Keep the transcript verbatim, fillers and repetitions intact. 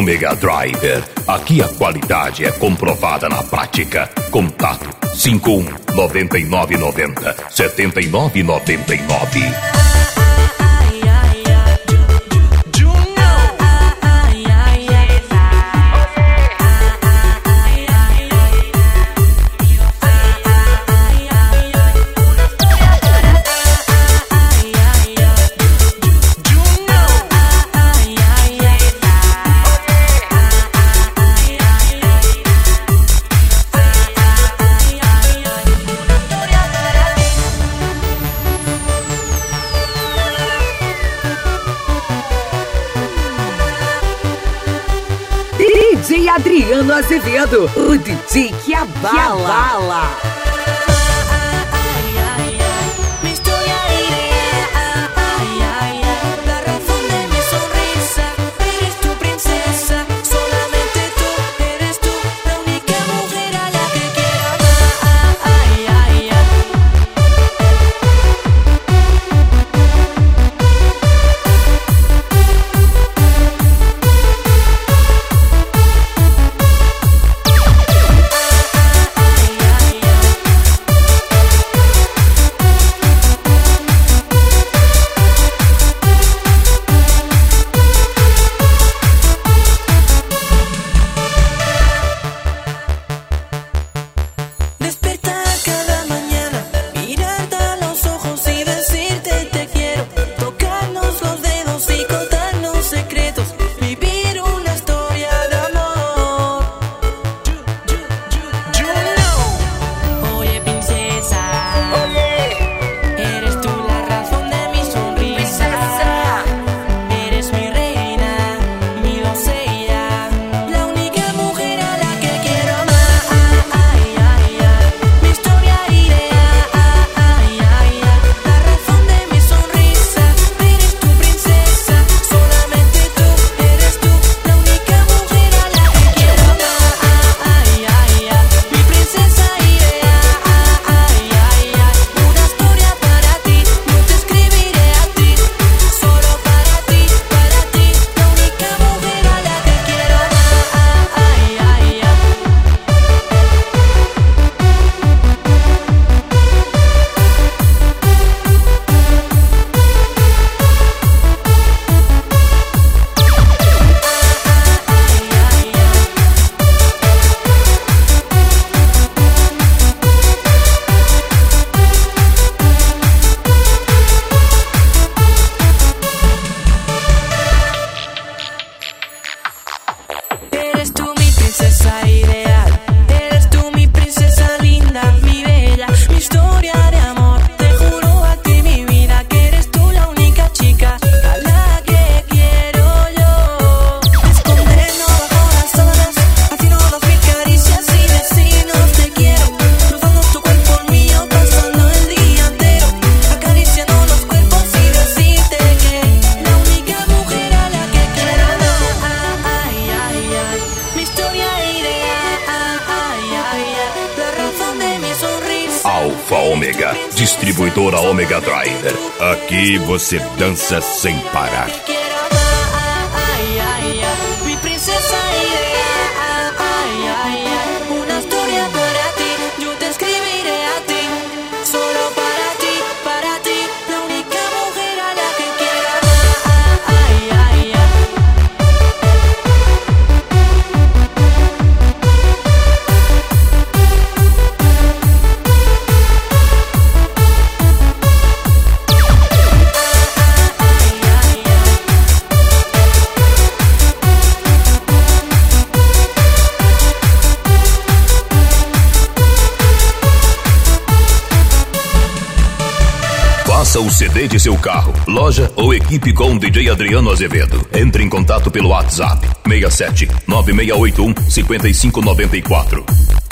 Omega Driver. Aqui a qualidade é comprovada na prática. Contato cinco um nove nove nove zero sete nove nove nove. D J Adriano Azevedo, o D J que abala. Alfa Omega, distribuidora Omega Driver. Aqui você dança sem parar. Faça o C D de seu carro, loja ou equipe com o D J Adriano Azevedo. Entre em contato pelo WhatsApp seis sete nove seis oito um cinco cinco nove quatro.